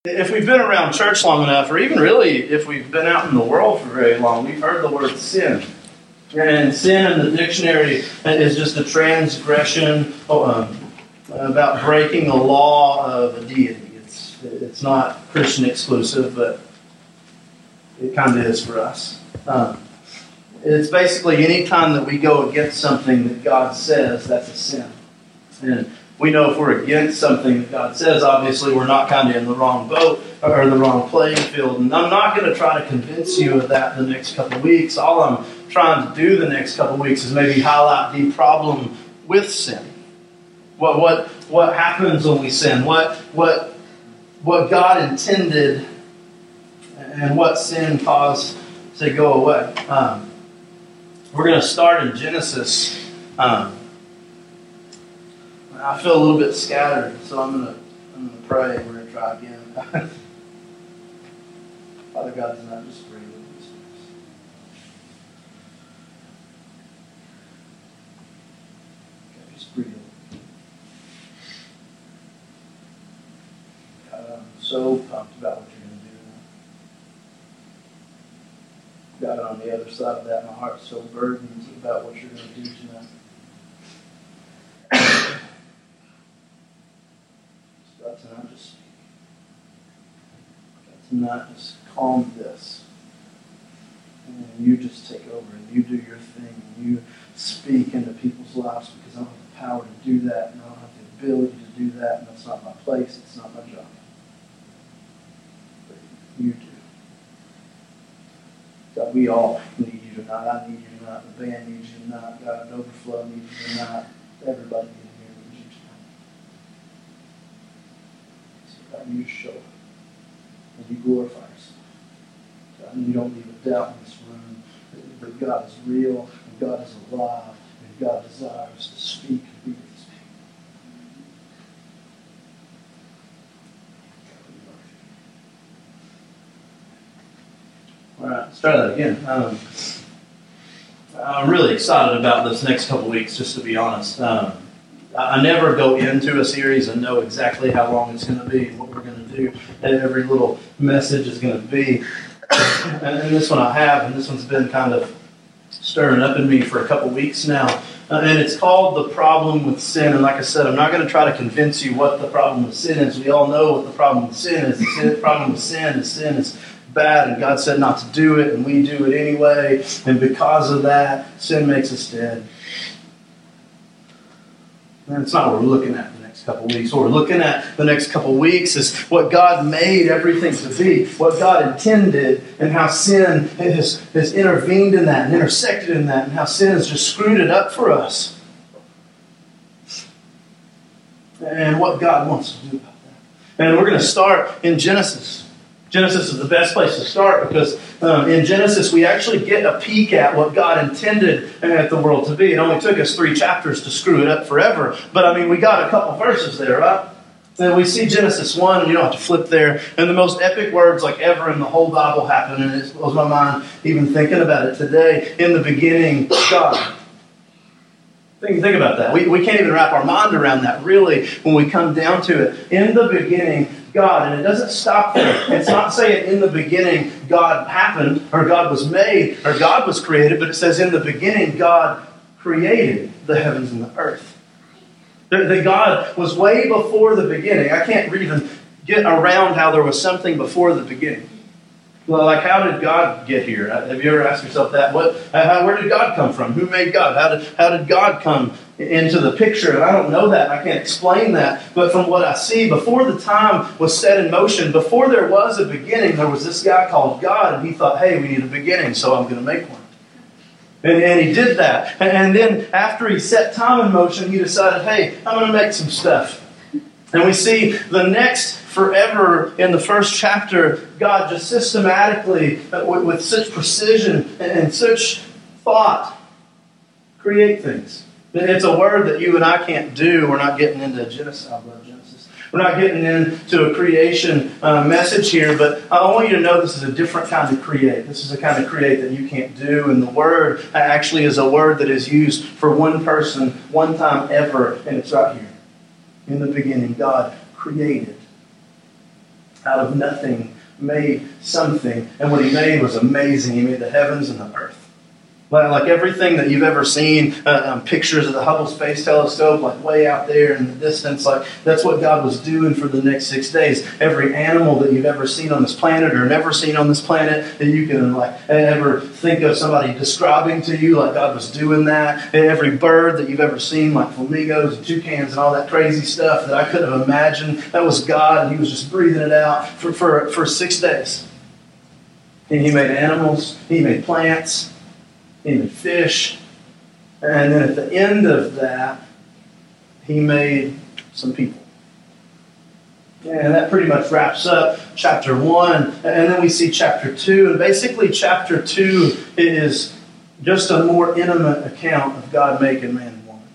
If we've been around church long enough, or even really if we've been out in the world for very long, we've heard the word sin. And sin in the dictionary is just a transgression about breaking the law of a deity. It's not Christian exclusive, but it kind of is for us. It's basically any time that we go against something that God says, that's a sin. And we know if we're against something that God says, obviously we're not kind of in the wrong boat or the wrong playing field. And I'm not going to try to convince you of that the next couple of weeks. All I'm trying to do the next couple of weeks is maybe highlight the problem with sin. What happens when we sin? What God intended and what sin caused to go away. We're going to start in Genesis. I feel a little bit scattered, so I'm going to pray and we're going to try again. Father God, does not just agree with these things. God, just breathe. God, I'm so pumped about what you're going to do now. God, on the other side of that, my heart's so burdened about what you're going to do tonight. Not just calm this. And you just take over and you do your thing and you speak into people's lives, because I don't have the power to do that and I don't have the ability to do that, and that's not my place, it's not my job. But you do. God, we all need you tonight. I need you tonight. The band needs you tonight. God, Overflow needs you tonight. Everybody in here needs you tonight. So God, you show up. And you glorify yourself. God, and you don't leave a doubt in this room that God is real, and God is alive, and God desires to speak and be with his people. All right, let's try that again. I'm really excited about this next couple weeks, just to be honest. I never go into a series and know exactly how long it's going to be and what we're going to do. And every little message is going to be. And this one I have, and this one's been kind of stirring up in me for a couple weeks now. And it's called The Problem with Sin. And like I said, I'm not going to try to convince you what the problem with sin is. We all know what the problem with sin is. The problem with sin is bad, and God said not to do it, and we do it anyway. And because of that, sin makes us dead. And it's not what we're looking at the next couple of weeks. What we're looking at the next couple of weeks is what God made everything to be, what God intended, and how sin has intervened in that and intersected in that, and how sin has just screwed it up for us. And what God wants to do about that. And we're going to start in Genesis. Genesis is the best place to start, because in Genesis we actually get a peek at what God intended at the world to be. It only took us 3 chapters to screw it up forever. But I mean, we got a couple verses there, right? And we see Genesis 1, and you don't have to flip there. And the most epic words like ever in the whole Bible happen. And it blows my mind even thinking about it today. In the beginning, God. Think about that. We can't even wrap our mind around that, really, when we come down to it. In the beginning, God. And it doesn't stop there. It's not saying in the beginning God happened, or God was made, or God was created, but it says in the beginning God created the heavens and the earth. That God was way before the beginning. I can't even get around how there was something before the beginning. Well, like, how did God get here? Have you ever asked yourself that? Where did God come from? Who made God? How did God come into the picture? And I don't know that. I can't explain that. But from what I see, before the time was set in motion, before there was a beginning, there was this guy called God, and he thought, hey, we need a beginning, so I'm going to make one. And he did that. And then after he set time in motion, he decided, hey, I'm going to make some stuff. And we see the next forever in the first chapter, God just systematically, with such precision and such thought, create things. It's a word that you and I can't do. We're not getting into Genesis. I love Genesis. We're not getting into a creation message here, but I want you to know this is a different kind of create. This is a kind of create that you can't do. And the word actually is a word that is used for one person, one time ever, and it's right here. In the beginning, God created. out of nothing, made something. And what he made was amazing. He made the heavens and the earth. Like everything that you've ever seen, pictures of the Hubble Space Telescope, like way out there in the distance, like that's what God was doing for the next 6 days. Every animal that you've ever seen on this planet or never seen on this planet that you can like ever think of somebody describing to you, like God was doing that. And every bird that you've ever seen, like flamingos and toucans and all that crazy stuff that I couldn't have imagined, that was God, and he was just breathing it out for 6 days. And he made animals, he made plants, he made fish, and then at the end of that, he made some people. And that pretty much wraps up chapter 1. And then we see chapter 2. And basically chapter 2 is just a more intimate account of God making man and woman.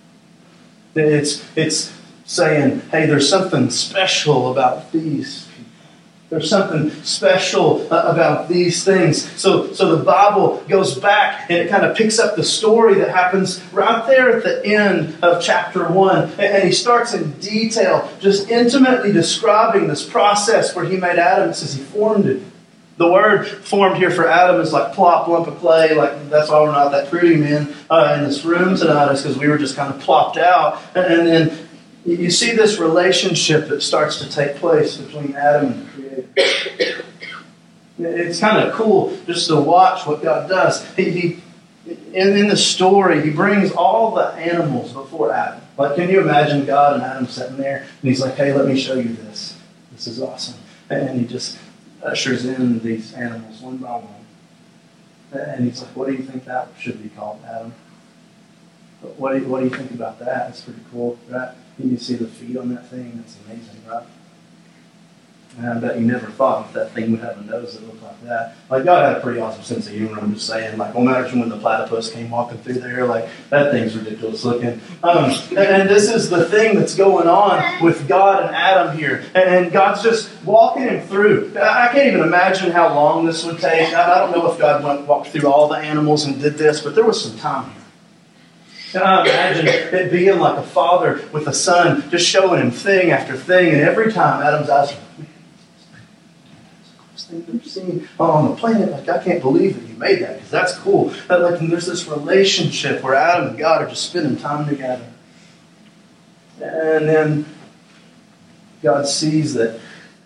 It's saying, hey, there's something special about these. There's something special about these things. So the Bible goes back and it kind of picks up the story that happens right there at the end of chapter 1. And he starts in detail, just intimately describing this process where he made Adam. It says he formed it. The word formed here for Adam is like plop, lump of clay. Like that's why we're not that pretty, men, in this room tonight, is because we were just kind of plopped out. And then you see this relationship that starts to take place between Adam and the Creator. It's kind of cool just to watch what God does. In the story, he brings all the animals before Adam. Like, can you imagine God and Adam sitting there, and he's like, hey, let me show you this. This is awesome. And he just ushers in these animals one by one. And he's like, what do you think that should be called, Adam? What do you think about that? That's pretty cool, right? You see the feet on that thing? That's amazing, right? And I bet you never thought that thing would have a nose that looked like that. Like, God had a pretty awesome sense of humor, I'm just saying. Like, well, imagine when the platypus came walking through there, like, that thing's ridiculous looking. And this is the thing that's going on with God and Adam here. And God's just walking him through. I can't even imagine how long this would take. I don't know if God walked through all the animals and did this, but there was some time here. And I imagine it being like a father with a son, just showing him thing after thing, and every time Adam's eyes are like, man, that's the coolest thing I've ever seen on the planet. Like, I can't believe that you made that, because that's cool. But like, and there's this relationship where Adam and God are just spending time together. And then God sees that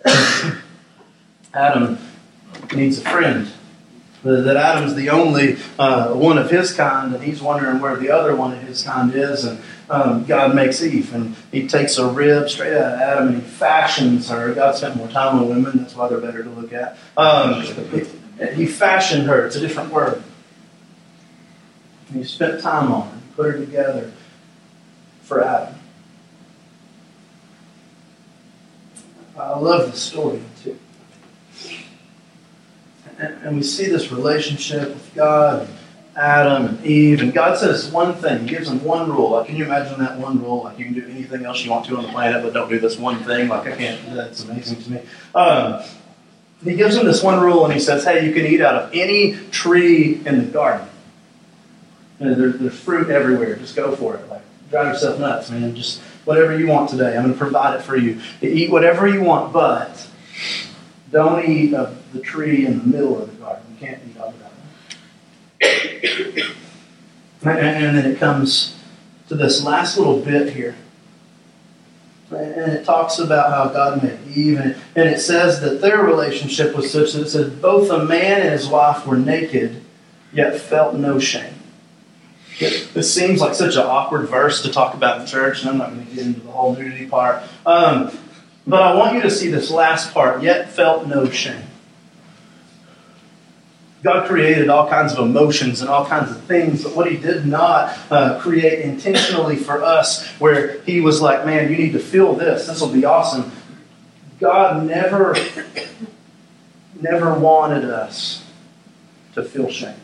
Adam needs a friend. That Adam's the only one of his kind, and he's wondering where the other one of his kind is. And God makes Eve, and he takes a rib straight out of Adam, and he fashions her. God spent more time on women, that's why they're better to look at. He fashioned her, it's a different word. And he spent time on her, put her together for Adam. I love the story, too. And we see this relationship with God, and Adam, and Eve. And God says one thing. He gives them one rule. Like, can you imagine that one rule? Like, you can do anything else you want to on the planet, but don't do this one thing. Like, I can't. That's amazing to me. He gives them this one rule, and he says, hey, you can eat out of any tree in the garden. And there's fruit everywhere. Just go for it. Like, drive yourself nuts, man. Just whatever you want today. I'm going to provide it for you. Eat whatever you want, but don't eat of the tree in the middle of the garden. You can't eat of that one. And then it comes to this last little bit here. And it talks about how God made Eve. And it says that their relationship was such that it said both a man and his wife were naked, yet felt no shame. This seems like such an awkward verse to talk about in church, and I'm not going to get into the whole nudity part. But I want you to see this last part, yet felt no shame. God created all kinds of emotions and all kinds of things, but what he did not create intentionally for us, where he was like, man, you need to feel this. This will be awesome. God never wanted us to feel shame.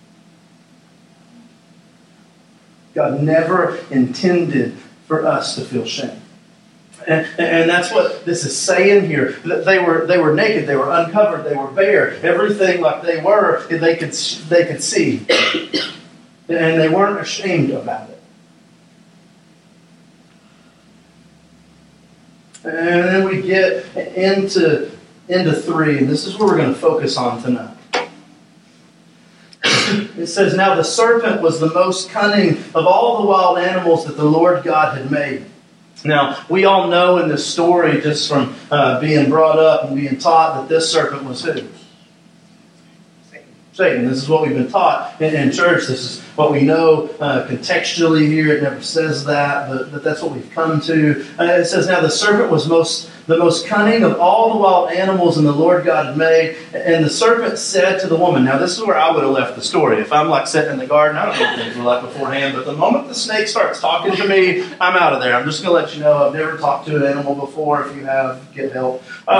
God never intended for us to feel shame. And that's what this is saying here. That they were naked, they were uncovered, they were bare. Everything like they were, they could see. And they weren't ashamed about it. And then we get into into 3, and this is what we're going to focus on tonight. It says, "Now the serpent was the most cunning of all the wild animals that the Lord God had made." Now, we all know in this story, just from being brought up and being taught, that this serpent was who? Satan. This is what we've been taught in church. This is what we know contextually here. It never says that, but that's what we've come to. It says, "Now the serpent was the most cunning of all the wild animals and the Lord God had made. And the serpent said to the woman," now this is where I would have left the story. If I'm like sitting in the garden, I don't know what things were like beforehand, but the moment the snake starts talking to me, I'm out of there. I'm just going to let you know I've never talked to an animal before. If you have, get help.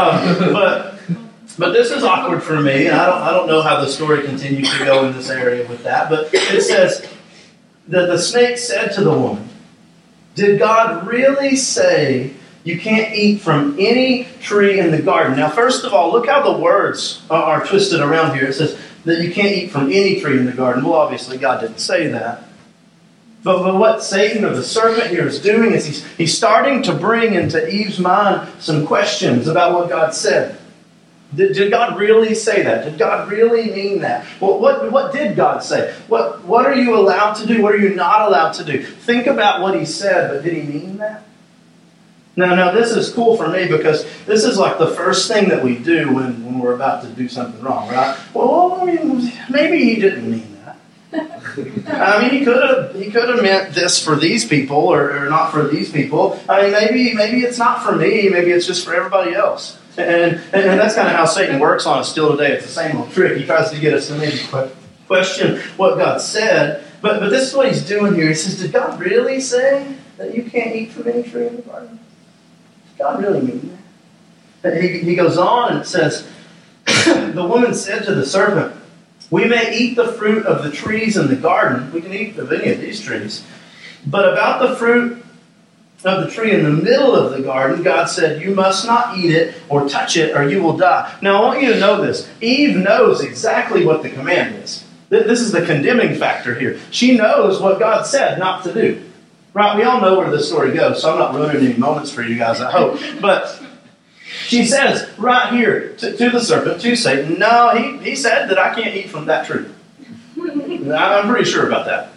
But this is awkward for me, and I don't know how the story continues to go in this area with that. But it says that the snake said to the woman, "Did God really say you can't eat from any tree in the garden?" Now, first of all, look how the words are twisted around here. It says that you can't eat from any tree in the garden. Well, obviously, God didn't say that. But what Satan or the serpent here is doing is he's starting to bring into Eve's mind some questions about what God said. Did God really say that? Did God really mean that? Well, what did God say? What are you allowed to do? What are you not allowed to do? Think about what he said, but did he mean that? Now, this is cool for me because this is like the first thing that we do when we're about to do something wrong, right? Well, I mean, maybe he didn't mean that. I mean, he could have meant this for these people or not for these people. I mean, maybe it's not for me. Maybe it's just for everybody else. And that's kind of how Satan works on us still today. It's the same old trick. He tries to get us to maybe question what God said. But this is what he's doing here. He says, did God really say that you can't eat from any tree in the garden? Did God really mean that? He goes on and says, the woman said to the serpent, "We may eat the fruit of the trees in the garden." We can eat of any of these trees. "But about the fruit of the tree in the middle of the garden, God said, you must not eat it or touch it or you will die." Now, I want you to know this. Eve knows exactly what the command is. This is the condemning factor here. She knows what God said not to do. Right? We all know where this story goes, so I'm not ruining any moments for you guys, I hope. But she says right here to the serpent, to Satan, no, he said that I can't eat from that tree. I'm pretty sure about that.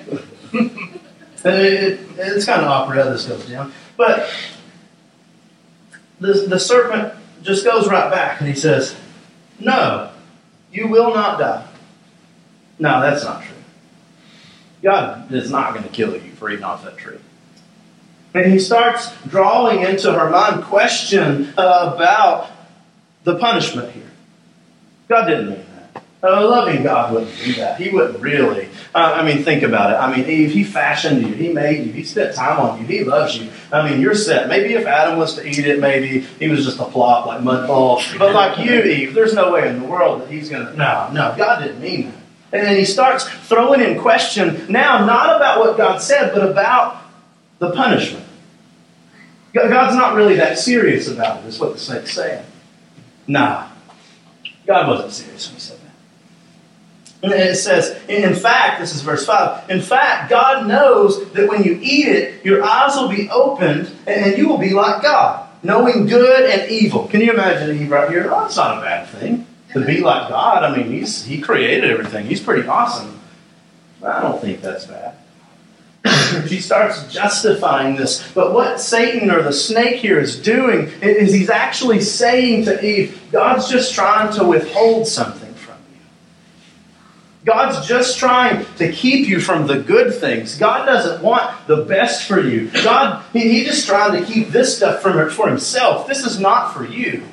It's kind of awkward how this goes down. But the serpent just goes right back and he says, "No, you will not die." No, that's not true. God is not going to kill you for eating off that tree. And he starts drawing into her mind question about the punishment here. God didn't mean that. A loving God wouldn't do that. He wouldn't really. Think about it. I mean, Eve, he fashioned you. He made you. He spent time on you. He loves you. I mean, you're set. Maybe if Adam was to eat it, maybe he was just a plop like mudball. But like you, Eve, there's no way in the world that he's going to. No, God didn't mean that. And then he starts throwing in question now, not about what God said, but about the punishment. God's not really that serious about it, is what the snake's saying. Nah, God wasn't serious when he said that. And it says, in fact, this is verse 5, in fact, God knows that when you eat it, your eyes will be opened and you will be like God, knowing good and evil. Can you imagine Eve right here? Oh, it's not a bad thing to be like God. I mean, he created everything. He's pretty awesome. I don't think that's bad. She starts justifying this. But what Satan or the snake here is doing is he's actually saying to Eve, God's just trying to withhold something from you. God's just trying to keep you from the good things. God doesn't want the best for you. God, he's just trying to keep this stuff for himself. This is not for you.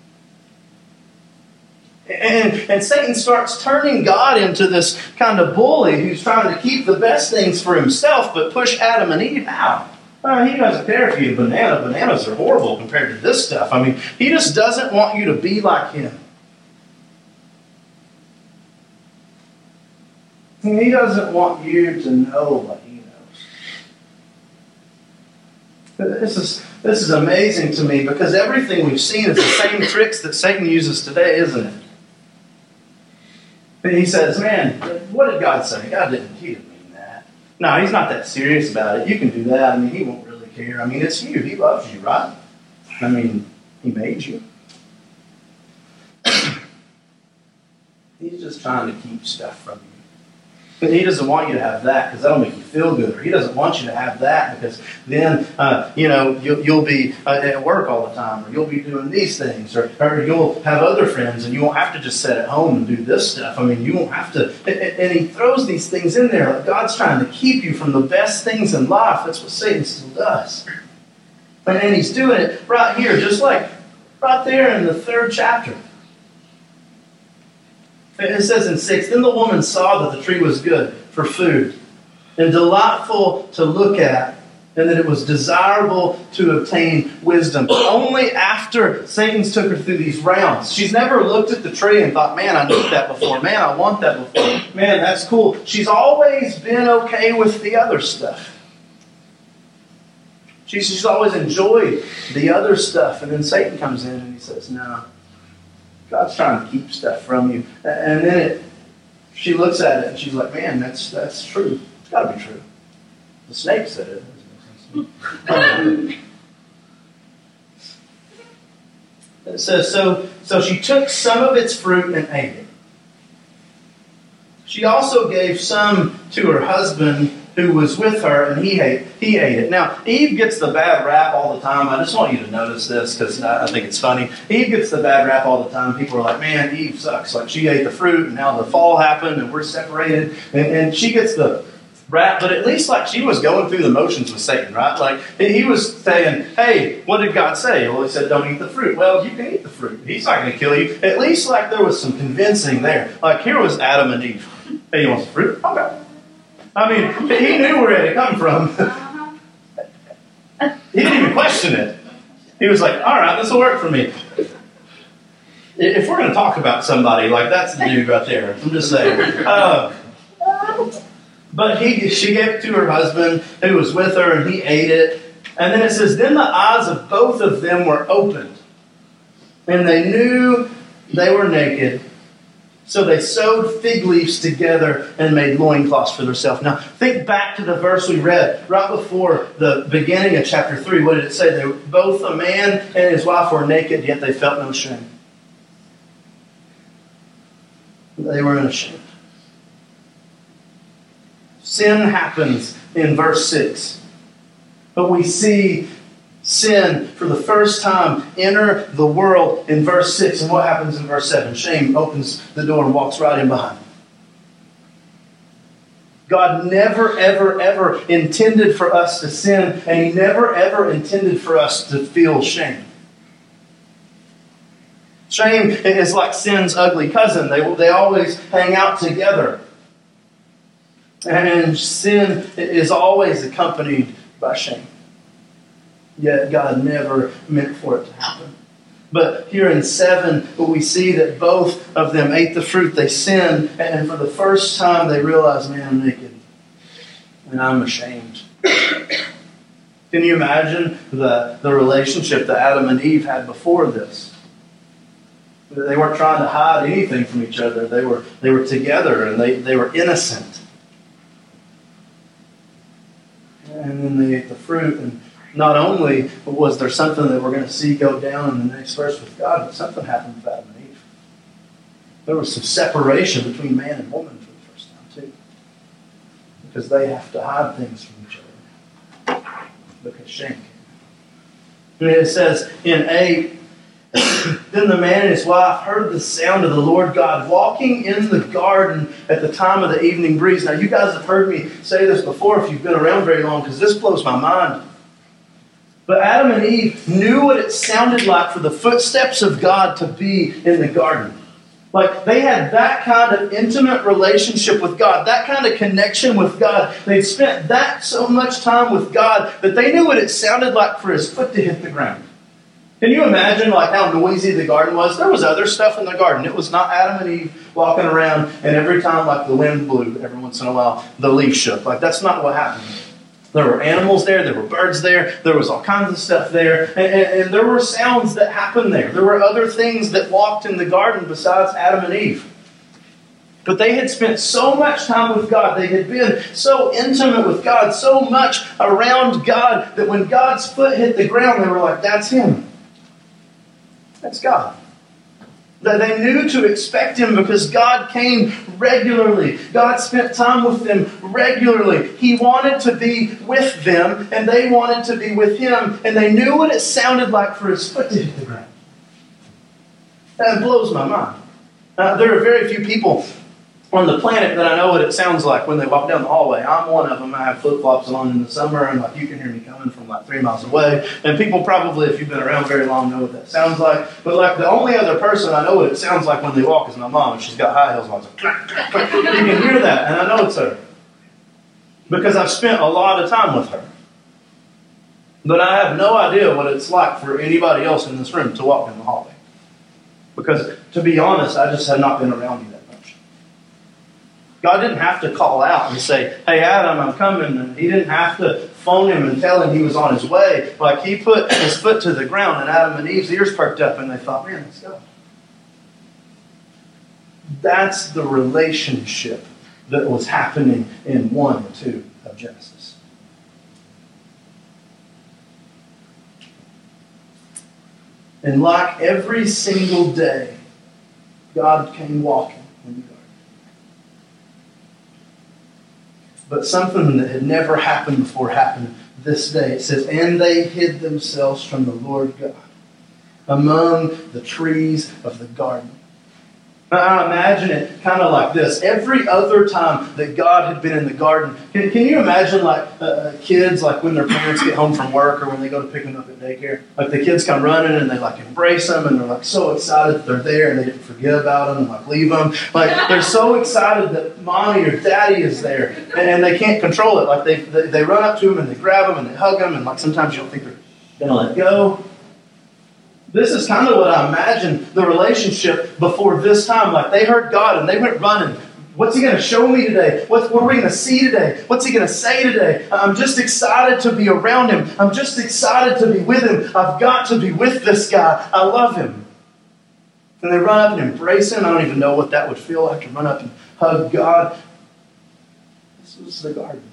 And Satan starts turning God into this kind of bully who's trying to keep the best things for himself, but push Adam and Eve out. He doesn't care if you eat a banana. Bananas are horrible compared to this stuff. I mean, he just doesn't want you to be like him. He doesn't want you to know what he knows. This is amazing to me because everything we've seen is the same tricks that Satan uses today, isn't it? And he says, man, what did God say? He didn't mean that. No, he's not that serious about it. You can do that. I mean, he won't really care. I mean, it's you. He loves you, right? I mean, he made you. He's just trying to keep stuff from you. But he doesn't want you to have that because that'll make you feel good. Or he doesn't want you to have that because then, you'll be at work all the time. Or you'll be doing these things. Or you'll have other friends and you won't have to just sit at home and do this stuff. I mean, you won't have to. And he throws these things in there. Like God's trying to keep you from the best things in life. That's what Satan still does. And he's doing it right here, just like right there in the 3rd chapter. It says in 6, then the woman saw that the tree was good for food and delightful to look at, and that it was desirable to obtain wisdom. Only after Satan's took her through these rounds. She's never looked at the tree and thought, man, I need that before. Man, I want that before. Man, that's cool. She's always been okay with the other stuff. She's always enjoyed the other stuff. And then Satan comes in and he says, no. God's trying to keep stuff from you. And then she looks at it and she's like, man, that's true. It's got to be true. The snake said it. It says, so she took some of its fruit and ate it. She also gave some to her husband who was with her, and he ate it. Now, Eve gets the bad rap all the time. I just want you to notice this because I think it's funny. Eve gets the bad rap all the time. People are like, man, Eve sucks. Like, she ate the fruit, and now the fall happened, and we're separated. And she gets the rap, but at least like she was going through the motions with Satan, right? Like, he was saying, hey, what did God say? Well, he said, don't eat the fruit. Well, you can eat the fruit. He's not going to kill you. At least like there was some convincing there. Like, here was Adam and Eve. Hey, you want some fruit? Okay. I mean, he knew where it had come from. He didn't even question it. He was like, all right, this will work for me. If we're going to talk about somebody, like that's the dude right there. I'm just saying. But she gave it to her husband who was with her, and he ate it. And then it says, then the eyes of both of them were opened, and they knew they were naked. So they sewed fig leaves together and made loincloths for themselves. Now, think back to the verse we read right before the beginning of chapter 3. What did it say? They were, both a man and his wife were naked, yet they felt no shame. They were unashamed. Sin happens in verse 6. But we see sin for the first time enter the world in verse 6. And what happens in verse 7? Shame opens the door and walks right in behind him. God never, ever, ever intended for us to sin, and He never, ever intended for us to feel shame. Shame is like sin's ugly cousin. They always hang out together. And sin is always accompanied by shame. Yet God never meant for it to happen. But here in 7, we see that both of them ate the fruit. They sinned. And for the first time, they realized, man, I'm naked. And I'm ashamed. Can you imagine the relationship that Adam and Eve had before this? They weren't trying to hide anything from each other. They were together and they were innocent. And then they ate the fruit, and not only was there something that we're going to see go down in the next verse with God, but something happened with Adam and Eve. There was some separation between man and woman for the first time too. Because they have to hide things from each other. Because shame came. And it says in 8, then the man and his wife heard the sound of the Lord God walking in the garden at the time of the evening breeze. Now, you guys have heard me say this before if you've been around very long, because this blows my mind. But Adam and Eve knew what it sounded like for the footsteps of God to be in the garden. Like, they had that kind of intimate relationship with God, that kind of connection with God. They'd spent that so much time with God that they knew what it sounded like for His foot to hit the ground. Can you imagine like how noisy the garden was? There was other stuff in the garden. It was not Adam and Eve walking around, and every time like the wind blew, every once in a while, the leaf shook. Like, that's not what happened. There were animals there. There were birds there. There was all kinds of stuff there. And there were sounds that happened there. There were other things that walked in the garden besides Adam and Eve. But they had spent so much time with God. They had been so intimate with God, so much around God, that when God's foot hit the ground, they were like, that's Him. That's God. That they knew to expect him because God came regularly. God spent time with them regularly. He wanted to be with them, and they wanted to be with him, and they knew what it sounded like for his foot to hit the ground. That blows my mind. There are very few people on the planet that I know what it sounds like when they walk down the hallway. I'm one of them. I have flip-flops on in the summer, and you can hear me coming from 3 miles away. And people probably, if you've been around very long, know what that sounds like. But the only other person I know what it sounds like when they walk is my mom, and she's got high heels on. It's like, clack, clack, clack. You can hear that, and I know it's her. Because I've spent a lot of time with her. But I have no idea what it's like for anybody else in this room to walk in the hallway. Because, to be honest, I just have not been around you that much. God didn't have to call out and say, hey, Adam, I'm coming. And he didn't have to phone him and tell him he was on his way. He put his foot to the ground, and Adam and Eve's ears perked up, and they thought, man, let's go. That's the relationship that was happening in 1 and 2 of Genesis. And like every single day, God came walking in the garden. But something that had never happened before happened this day. It says, and they hid themselves from the Lord God among the trees of the garden. I imagine it kind of like this. Every other time that God had been in the garden, can you imagine kids when their parents get home from work or when they go to pick them up at daycare? The kids come running and they embrace them and they're so excited that they're there and they didn't forget about them and leave them. They're so excited that mommy or daddy is there and they can't control it. They run up to them and they grab them and they hug them and sometimes you don't think they're going to let go. This is kind of what I imagine the relationship before this time. They heard God and they went running. What's he going to show me today? What are we going to see today? What's he going to say today? I'm just excited to be around him. I'm just excited to be with him. I've got to be with this guy. I love him. And they run up and embrace him. I don't even know what that would feel like to run up and hug God. This was the garden.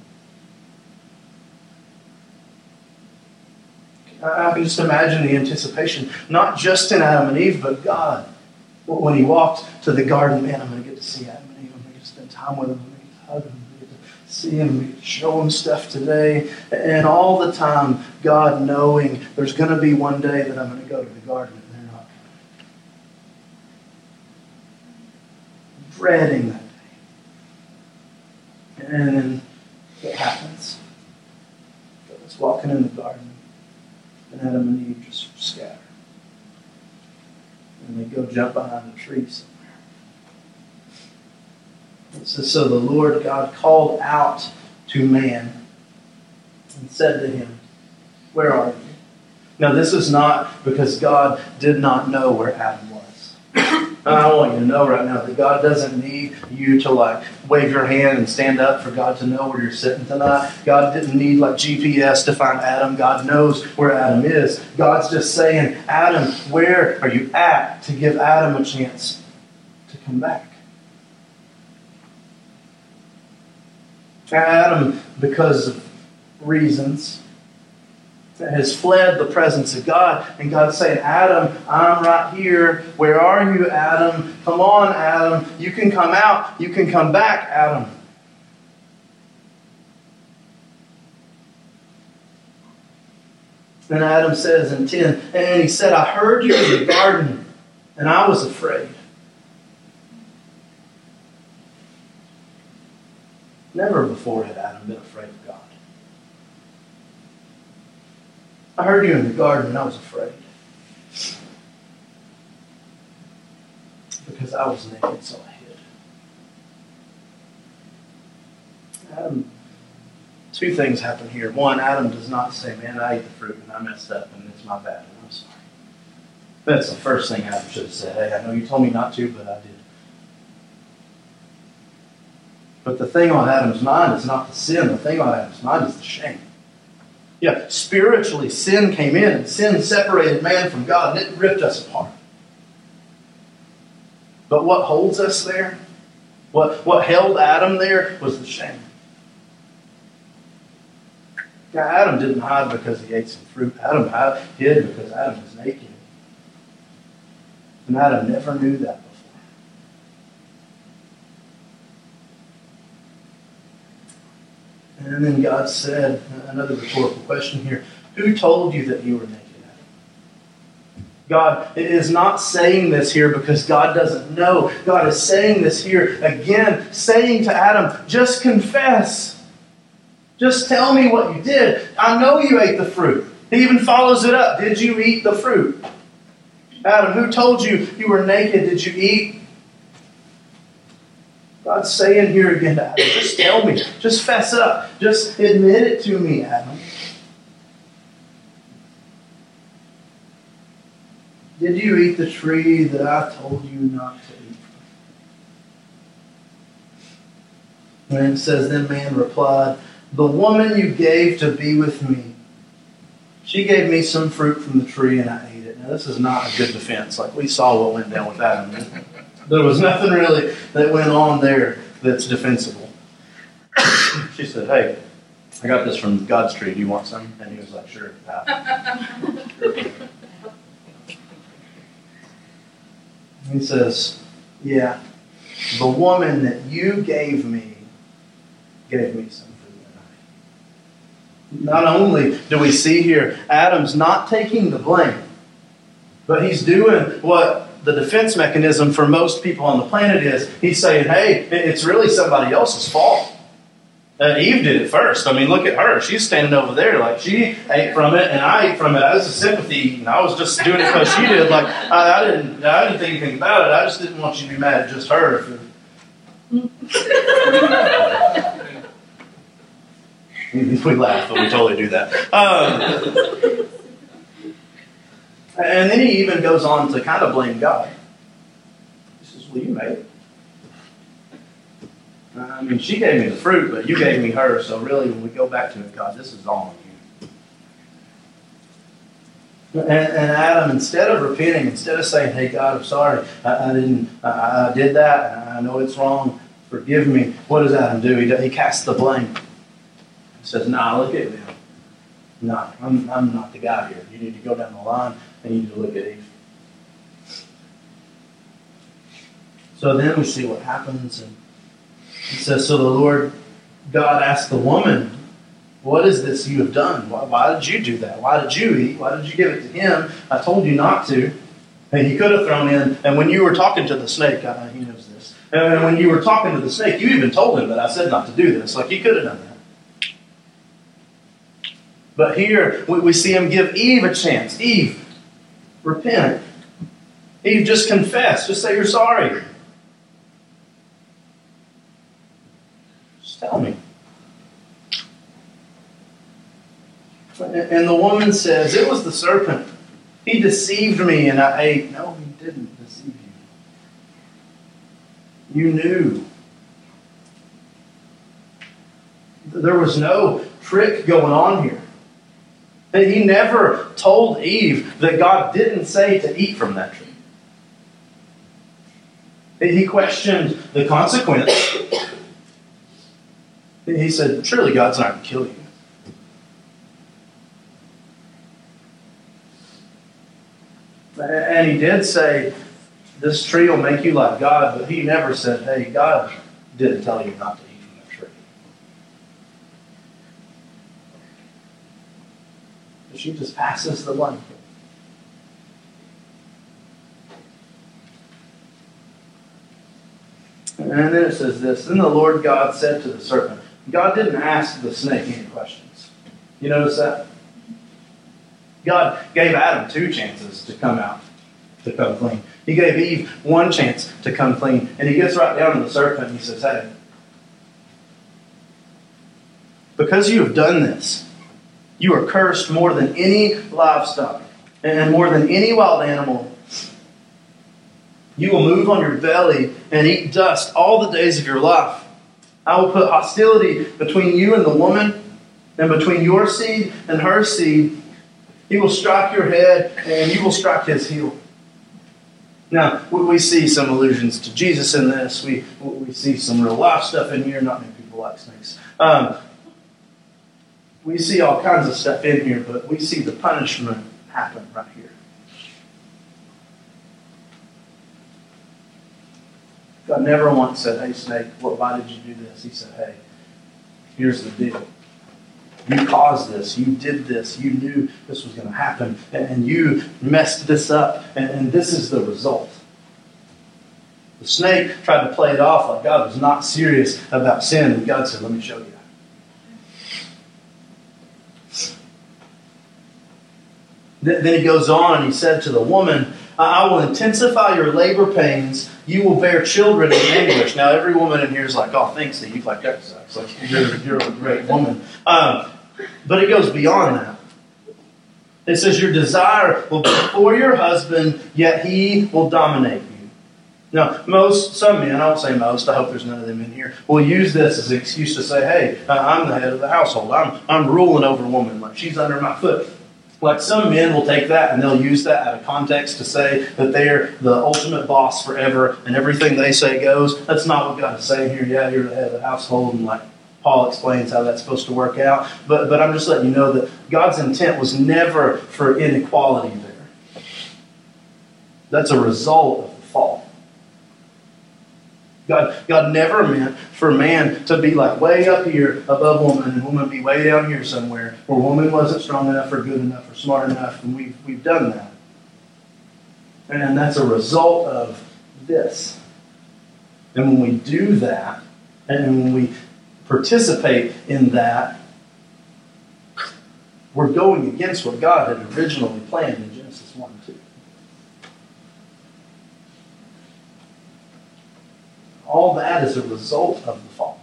I can just imagine the anticipation, not just in Adam and Eve, but God. When he walked to the garden, man, I'm going to get to see Adam and Eve. I'm going to get to spend time with him. I'm going to get to hug him. I'm going to get to see him. I'm going to get to show him stuff today. And all the time, God knowing there's going to be one day that I'm going to go to the garden and they're not coming. Dreading that day. And then it happens. God's walking in the garden. And Adam and Eve just scatter. And they go jump behind a tree somewhere. It says, so the Lord God called out to man and said to him, where are you? Now this is not because God did not know where Adam was. I want you to know right now that God doesn't need you to wave your hand and stand up for God to know where you're sitting tonight. God didn't need GPS to find Adam. God knows where Adam is. God's just saying, Adam, where are you at? To give Adam a chance to come back. Adam, because of reasons, has fled the presence of God. And God's saying, Adam, I'm right here. Where are you, Adam? Come on, Adam. You can come out. You can come back, Adam. And Adam says in 10, and he said, I heard you in the garden, and I was afraid. Never before had Adam been afraid of God. I heard you in the garden and I was afraid. Because I was naked, so I hid. Adam, two things happen here. One, Adam does not say, man, I ate the fruit and I messed up and it's my bad and I'm sorry. That's the first thing Adam should have said. Hey, I know you told me not to, but I did. But the thing on Adam's mind is not the sin. The thing on Adam's mind is the shame. Yeah, spiritually, sin came in and sin separated man from God and it ripped us apart. But what holds us there, what held Adam there was the shame. Now, Adam didn't hide because he ate some fruit. Adam hid because Adam was naked. And Adam never knew that before. And then God said, another rhetorical question here, who told you that you were naked, Adam? God is not saying this here because God doesn't know. God is saying this here again, saying to Adam, just confess. Just tell me what you did. I know you ate the fruit. He even follows it up. Did you eat the fruit? Adam, who told you you were naked? Did you eat? God's saying here again to Adam, just tell me. Just fess up. Just admit it to me, Adam. Did you eat the tree that I told you not to eat? And it says, then man replied, the woman you gave to be with me, she gave me some fruit from the tree and I ate it. Now this is not a good defense. Like we saw what went down with Adam. There was nothing really that went on there that's defensible. She said, hey, I got this from God's tree. Do you want some? And he was like, sure. He says, yeah, the woman that you gave me some fruit. Not only do we see here, Adam's not taking the blame, but he's doing what the defense mechanism for most people on the planet is. He's saying, hey, it's really somebody else's fault. Eve did it first. I mean, look at her. She's standing over there like she ate from it and I ate from it. I was a sympathy eating. I was just doing it because she did. Like I didn't think anything about it. I just didn't want you to be mad at just her. We laugh, but we totally do that. And then he even goes on to kind of blame God. He says, well, you made it. I mean, she gave me the fruit, but you gave me her. So really, when we go back to it, God, this is all on you. And Adam, instead of repenting, instead of saying, hey, God, I'm sorry, I did that, and I know it's wrong, forgive me, what does Adam do? He casts the blame. He says, nah, look at me. No, I'm not the guy here. You need to go down the line and you need to look at Eve. So then we see what happens. And it says, so the Lord God asked the woman, what is this you have done? Why did you do that? Why did you eat? Why did you give it to him? I told you not to. And he could have thrown in. And when you were talking to the snake, he knows this. And when you were talking to the snake, you even told him that I said not to do this. Like he could have done that. But here, we see him give Eve a chance. Eve, repent. Eve, just confess. Just say you're sorry. Just tell me. And the woman says, it was the serpent. He deceived me and I ate. No, he didn't deceive you. You knew. There was no trick going on here. He never told Eve that God didn't say to eat from that tree. He questioned the consequence. He said, surely God's not going to kill you. And he did say, this tree will make you like God, but he never said, hey, God didn't tell you not to eat from that tree. She just passes the blame. And then it says this, then the Lord God said to the serpent, God didn't ask the snake any questions. You notice that? God gave Adam 2 chances to come clean. He gave Eve 1 chance to come clean. And he gets right down to the serpent and he says, hey, because you have done this, you are cursed more than any livestock and more than any wild animal. You will move on your belly and eat dust all the days of your life. I will put hostility between you and the woman, and between your seed and her seed. He will strike your head, and you will strike his heel. Now, we see some allusions to Jesus in this. We see some real life stuff in here. Not many people like snakes. We see all kinds of stuff in here, but we see the punishment happen right here. God never once said, hey, snake, why did you do this? He said, hey, here's the deal. You caused this. You did this. You knew this was going to happen. And you messed this up. And this is the result. The snake tried to play it off like God was not serious about sin. And God said, let me show you. Then he goes on and he said to the woman, I will intensify your labor pains. You will bear children in anguish. Now, every woman in here is like, oh, thanks, Steve. Like, that sucks. Like, you're a great woman. But it goes beyond that. It says, your desire will be for your husband, yet he will dominate you. Now, some men, I won't say most, I hope there's none of them in here, will use this as an excuse to say, hey, I'm the head of the household. I'm ruling over a woman. Like, she's under my foot. Like, some men will take that and they'll use that out of context to say that they're the ultimate boss forever and everything they say goes. That's not what God is saying here. Yeah, you're the head of the household, and like Paul explains how that's supposed to work out. But I'm just letting you know that God's intent was never for inequality there. That's a result of the fall. God never meant for man to be like way up here above woman and woman be way down here somewhere where woman wasn't strong enough or good enough or smart enough, and we've done that. And that's a result of this. And when we do that, and when we participate in that, we're going against what God had originally planned in Genesis 1 and 2. All that is a result of the fall.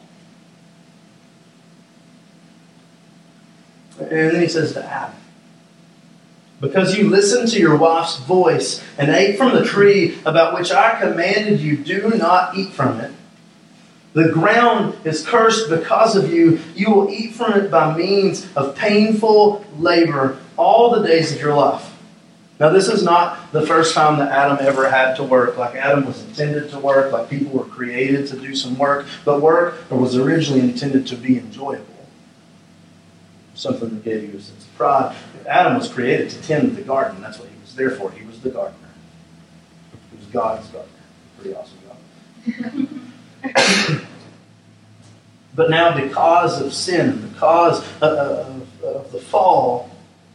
And then he says to Adam, because you listened to your wife's voice and ate from the tree about which I commanded you, do not eat from it. The ground is cursed because of you. You will eat from it by means of painful labor all the days of your life. Now, this is not the first time that Adam ever had to work. Like, Adam was intended to work, like people were created to do some work. But work was originally intended to be enjoyable. Something that gave you a sense of pride. Adam was created to tend the garden. That's what he was there for. He was the gardener. He was God's gardener. Pretty awesome job. But now, because of sin, because of the fall,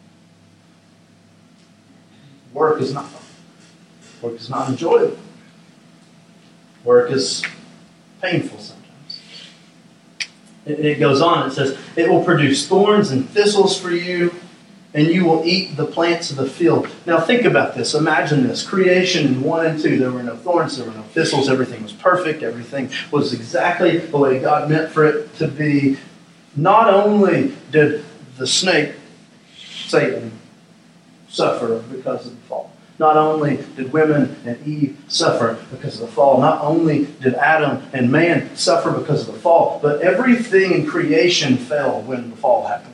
work is not enjoyable. Work is painful sometimes. It goes on. It says, it will produce thorns and thistles for you, and you will eat the plants of the field. Now think about this. Imagine this. Creation in 1 and 2, there were no thorns, there were no thistles. Everything was perfect. Everything was exactly the way God meant for it to be. Not only did the snake, Satan, suffer because of the fall. Not only did women and Eve suffer because of the fall, not only did Adam and man suffer because of the fall, but everything in creation fell when the fall happened.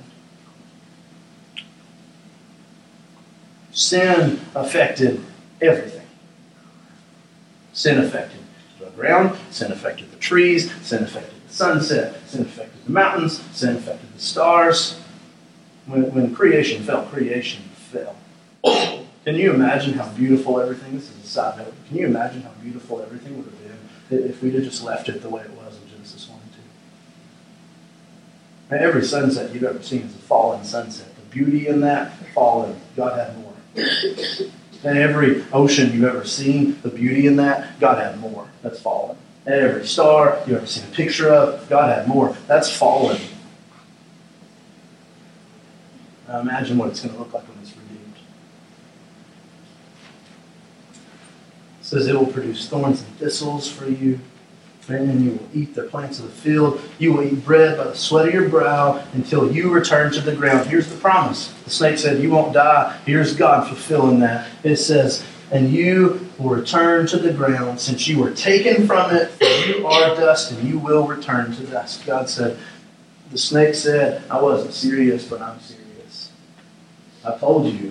Sin affected everything. Sin affected the ground, sin affected the trees, sin affected the sunset, sin affected the mountains, sin affected the stars. When creation fell, creation fell. Can you imagine how beautiful everything, this is a side note, can you imagine how beautiful everything would have been if we'd have just left it the way it was in Genesis 1 and 2? Now, every sunset you've ever seen is a fallen sunset. The beauty in that, fallen, God had more. And every ocean you've ever seen, the beauty in that, God had more. That's fallen. And every star you've ever seen a picture of, God had more. That's fallen. Now imagine what it's going to look like when it's redeemed. It says it will produce thorns and thistles for you, and you will eat the plants of the field. You will eat bread by the sweat of your brow until you return to the ground. Here's the promise. The snake said, you won't die. Here's God fulfilling that. It says, and you will return to the ground. Since you were taken from it, you are dust, and you will return to dust. God said, the snake said, I wasn't serious, but I'm serious. I told you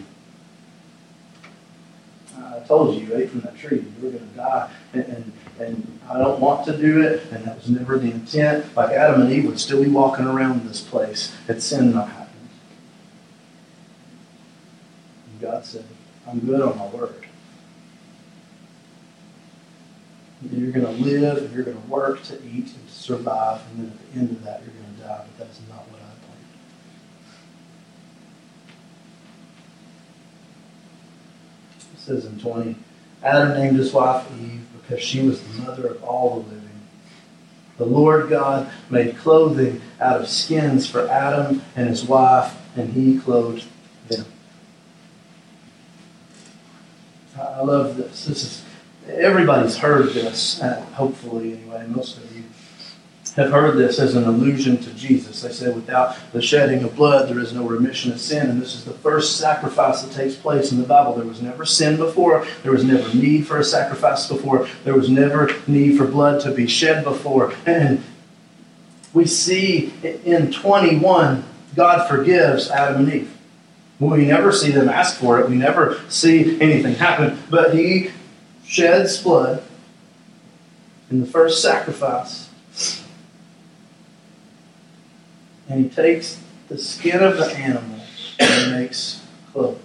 you ate from that tree. You were going to die. And I don't want to do it. And that was never the intent. Like Adam and Eve would still be walking around this place had sin not happened. And God said, I'm good on my word. You're going to live and you're going to work to eat and to survive, and then at the end of that you're going to die, but that is not what I planned. It says in 20, Adam named his wife Eve because she was the mother of all the living. The Lord God made clothing out of skins for Adam and his wife, and he clothed them. I love this. Everybody's heard this, hopefully anyway. Most of you have heard this as an allusion to Jesus. They say without the shedding of blood there is no remission of sin, and this is the first sacrifice that takes place in the Bible. There was never sin before. There was never need for a sacrifice before. There was never need for blood to be shed before. And we see in 21, God forgives Adam and Eve. We never see them ask for it. We never see anything happen. But He sheds blood in the first sacrifice. And He takes the skin of the animal and makes clothing.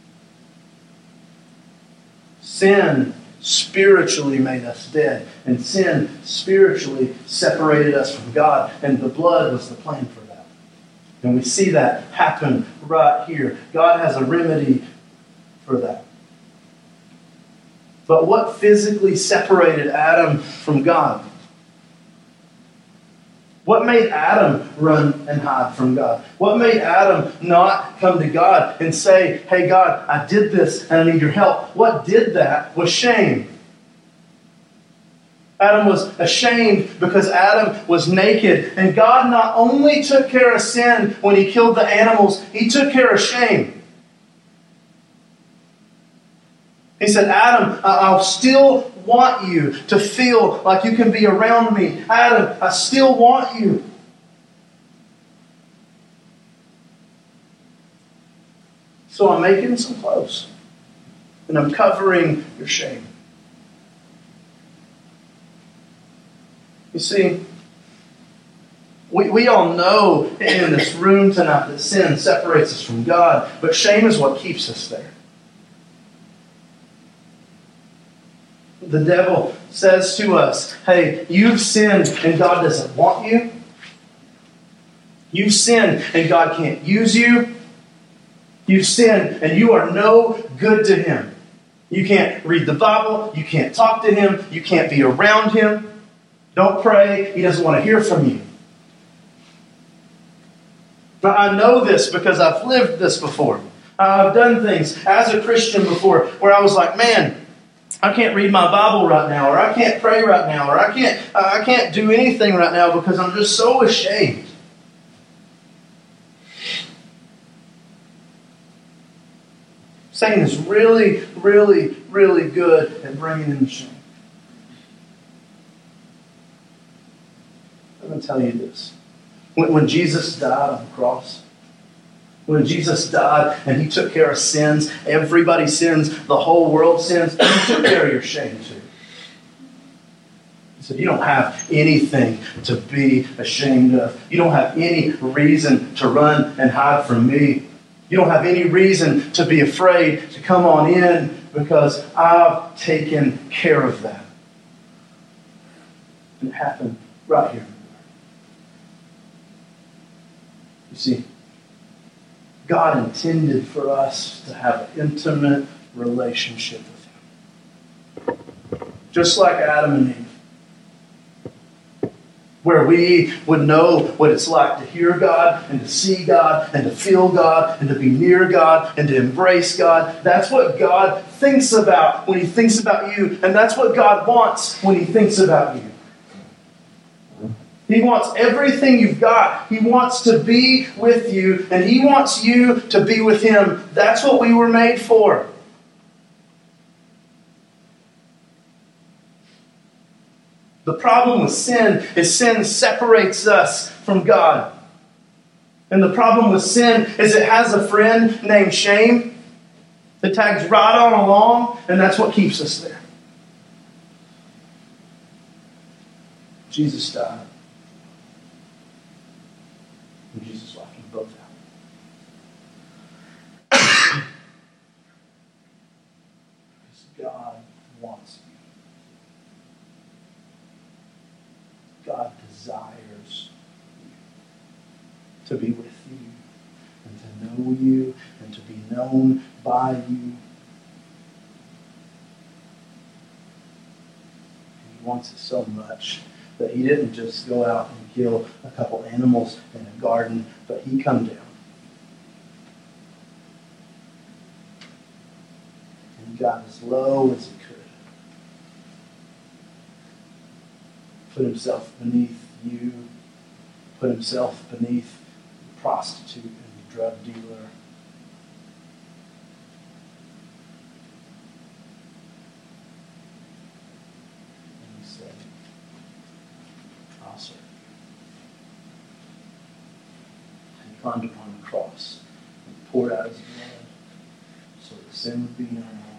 Sin spiritually made us dead. And sin spiritually separated us from God. And the blood was the plan for that. And we see that happen right here. God has a remedy for that. But what physically separated Adam from God? What made Adam run and hide from God? What made Adam not come to God and say, hey God, I did this and I need your help? What did that was shame. Adam was ashamed because Adam was naked. And God not only took care of sin when He killed the animals, He took care of shame. He said, Adam, I'll still want you to feel like you can be around me. Adam, I still want you. So I'm making some clothes. And I'm covering your shame. You see, we all know in this room tonight that sin separates us from God, but shame is what keeps us there. The devil says to us, hey, you've sinned and God doesn't want you. You've sinned and God can't use you. You've sinned and you are no good to Him. You can't read the Bible. You can't talk to Him. You can't be around Him. Don't pray. He doesn't want to hear from you. But I know this because I've lived this before. I've done things as a Christian before where I was like, man, I can't read my Bible right now, or I can't pray right now, or I can't do anything right now because I'm just so ashamed. Satan is really, really, really good at bringing in shame. I'm going to tell you this. When Jesus died on the cross, when Jesus died and He took care of sins, everybody's sins, the whole world sins, He took care of your shame too. He said, you don't have anything to be ashamed of. You don't have any reason to run and hide from me. You don't have any reason to be afraid to come on in because I've taken care of that. And it happened right here. You see, God intended for us to have an intimate relationship with Him. Just like Adam and Eve. Where we would know what it's like to hear God and to see God and to feel God and to be near God and to embrace God. That's what God thinks about when He thinks about you. And that's what God wants when He thinks about you. He wants everything you've got. He wants to be with you, and He wants you to be with Him. That's what we were made for. The problem with sin is sin separates us from God. And the problem with sin is it has a friend named shame that tags right on along, and that's what keeps us there. Jesus died. And Jesus locked them both out. Because God wants you. God desires to be with you and to know you and to be known by you. He wants it so much that he didn't just go out and kill a couple animals in a garden, but he come down. And he got as low as he could. Put himself beneath you. Put himself beneath the prostitute and the drug dealer. And he said, I'll serve you. And he climbed upon the cross and poured out his blood so that sin would be no more.